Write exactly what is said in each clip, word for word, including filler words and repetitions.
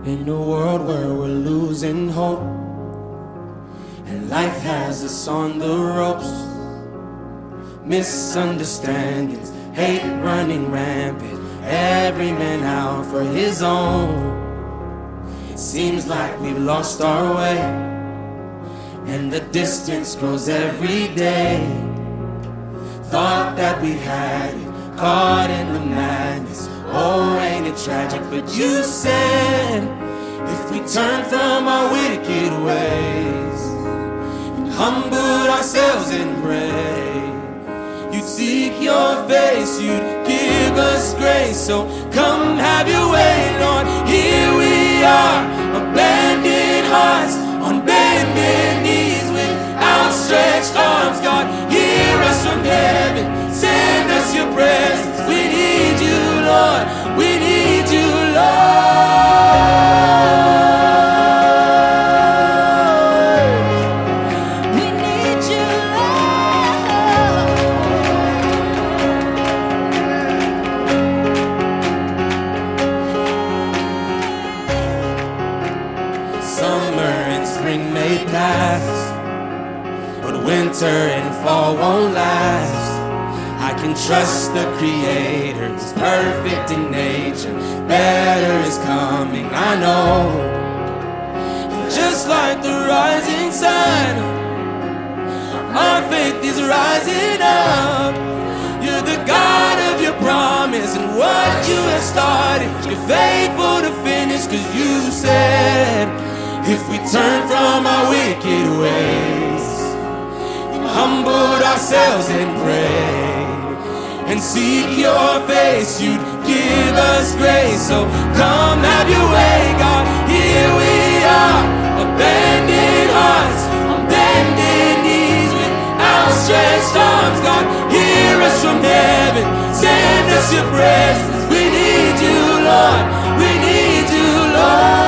In a world where we're losing hope and life has us on the ropes, misunderstandings, hate running rampant, every man out for his own. It seems like we've lost our way and the distance grows every day. Thought that we had it, caught in the madness. Oh, ain't it tragic? But you said if we turn from our wicked ways and humble ourselves and pray, you'd seek your face, you'd give us grace. So come have your way, Lord. Here we are, abandoned hearts, on bended knees with outstretched arms. God, hear us from heaven, send us your presence. We need you, Lord. We need you, Lord. We need you, Lord. Summer and spring may pass, but winter and fall won't last. I can trust the Creator, He's perfect in nature. Better is coming, I know. And just like the rising sun, our faith is rising up. You're the God of your promise, and what you have started, you're faithful to finish. Cause you said, if we turn from our wicked ways and humbled ourselves and prayed and seek your face, you'd give us grace. So come have your way, God. Here we are, abandoned hearts, on bended knees with outstretched arms. God, hear us from heaven, send us your presence. We need you, Lord. We need you, Lord.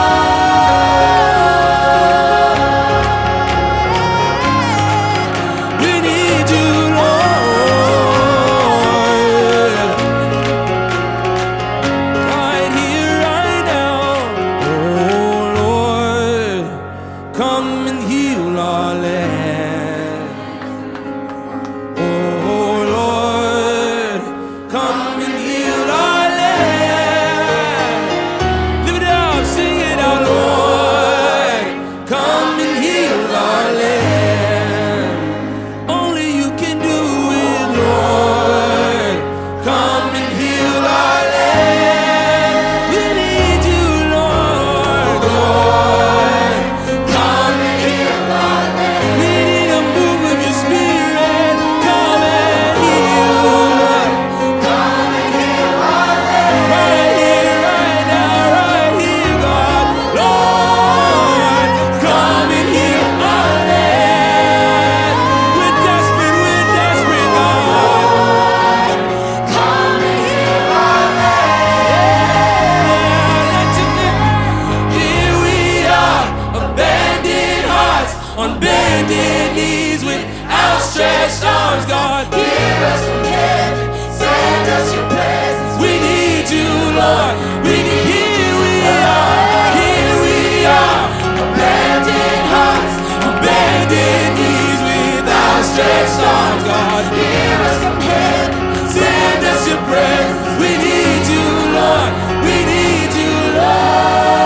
On bended knees with outstretched arms. God, hear us from heaven, send us your presence. We need you, Lord. We need, here we are, here we are, abandoned hearts, on bended knees with outstretched arms. God, hear us from heaven, send us your presence. We need you, Lord. We need you, Lord.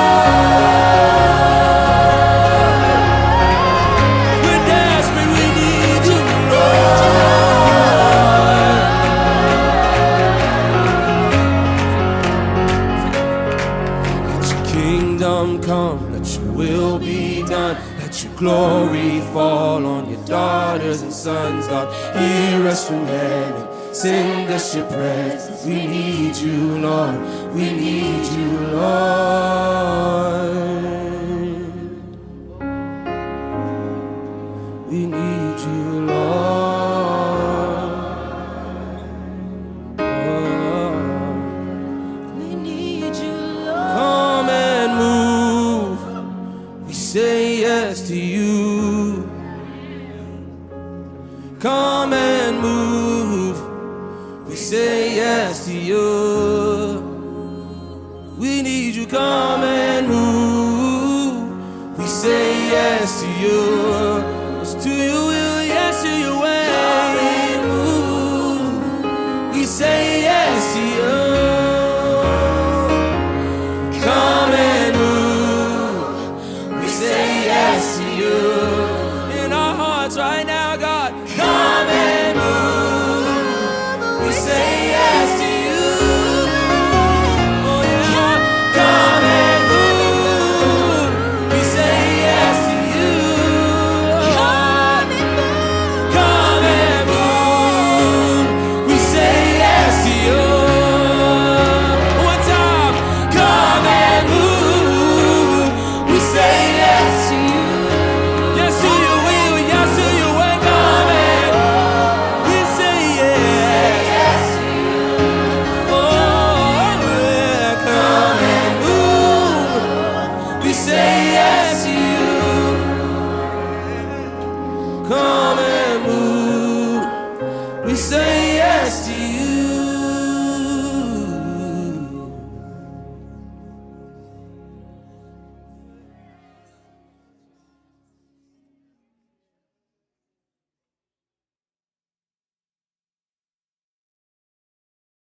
Come, let your will be done. Let your glory fall on your daughters and sons. God, hear us from heaven, send us your presence. We need you, Lord. We need you, Lord. We need you, Lord. Say yes to you. Come and move. We say yes to you. We need you, come and move. say yes to you. Yes to your will, yes to your way. We say yes to you. Come and move. We say yes to you. In our hearts right now, God. Come and move. We say yes to you. Oh yeah. Come and move. We say yes to you. Come and move. Come and move. We say yes to you. One time. Come and move. We say yes to you. Yes to your will. Yes to your way. Come and we say yes. Oh yeah. Come and move. We say yes to you. Come and move. We say yes to you.